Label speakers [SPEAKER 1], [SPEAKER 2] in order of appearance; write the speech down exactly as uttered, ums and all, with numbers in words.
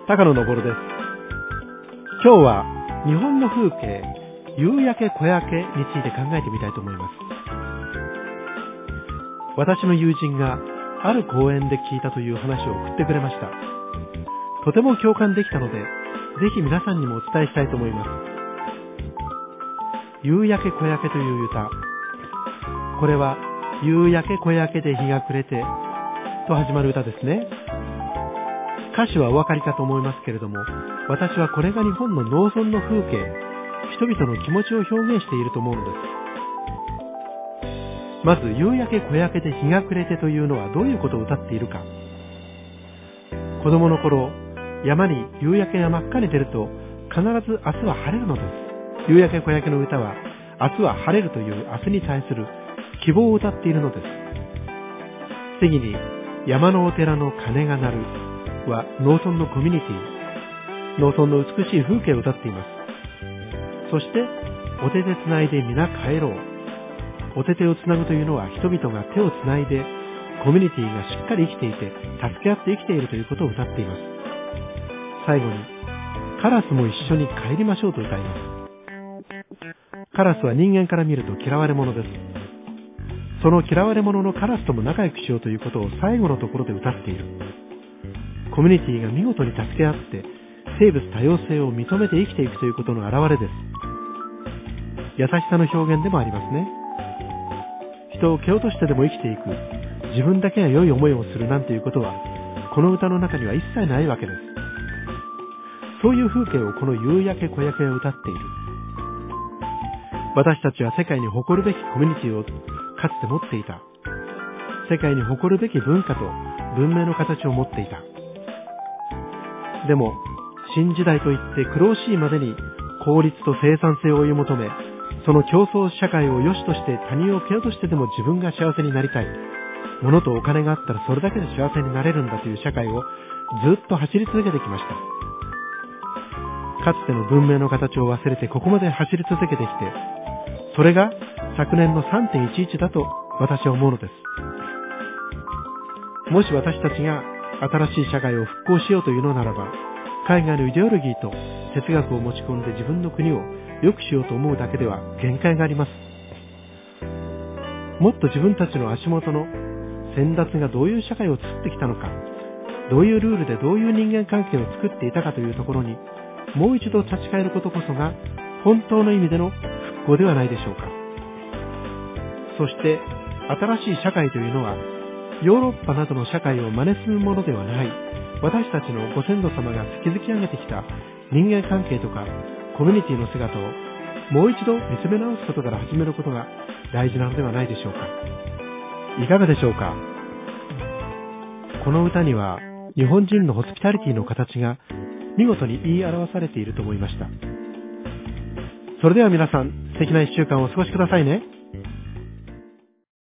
[SPEAKER 1] 高野昇です。今日は日本の風景、夕焼け小焼けについて考えてみたいと思います。私の友人がある公園で聞いたという話を送ってくれました。とても共感できたので、ぜひ皆さんにもお伝えしたいと思います。夕焼け小焼けという歌、これは夕焼け小焼けで日が暮れてと始まる歌ですね。歌詞はお分かりかと思いますけれども、私はこれが日本の農村の風景、人々の気持ちを表現していると思うのです。まず夕焼け小焼けで日が暮れてというのはどういうことを歌っているか。子供の頃、山に夕焼けが真っ赤に出ると必ず明日は晴れるのです。夕焼け小焼けの歌は明日は晴れるという明日に対する希望を歌っているのです。次に山のお寺の鐘が鳴るは農村のコミュニティ、農村の美しい風景を歌っています。そしてお手手つないで皆帰ろう。お手手をつなぐというのは人々が手をつないでコミュニティがしっかり生きていて助け合って生きているということを歌っています。最後にカラスも一緒に帰りましょうと歌います。カラスは人間から見ると嫌われ者です。その嫌われ者のカラスとも仲良くしようということを最後のところで歌っている。コミュニティが見事に助け合って生物多様性を認めて生きていくということの表れです。優しさの表現でもありますね。人を蹴落としてでも生きていく、自分だけが良い思いをするなんていうことはこの歌の中には一切ないわけです。そういう風景をこの夕焼け小焼けが歌っている。私たちは世界に誇るべきコミュニティをかつて持っていた。世界に誇るべき文化と文明の形を持っていた。でも新時代といって苦しいまでに効率と生産性を追い求め、その競争社会を良しとして他人を蹴落としてでも自分が幸せになりたい。物とお金があったらそれだけで幸せになれるんだという社会をずっと走り続けてきました。かつての文明の形を忘れてここまで走り続けてきて、それが昨年の さんてんいちいち だと私は思うのです。もし私たちが新しい社会を復興しようというのならば、海外のイデオロギーと哲学を持ち込んで自分の国を良くしようと思うだけでは限界があります。もっと自分たちの足元の先達がどういう社会を作ってきたのか、どういうルールでどういう人間関係を作っていたかというところにもう一度立ち返ることこそが本当の意味での復興ではないでしょうか。そして新しい社会というのはヨーロッパなどの社会を真似するものではない、私たちのご先祖様が築き上げてきた人間関係とかコミュニティの姿をもう一度見つめ直すことから始めることが大事なのではないでしょうか。いかがでしょうか。この歌には日本人のホスピタリティの形が見事に言い表されていると思いました。それでは皆さん、素敵な一週間をお過ごしくださいね。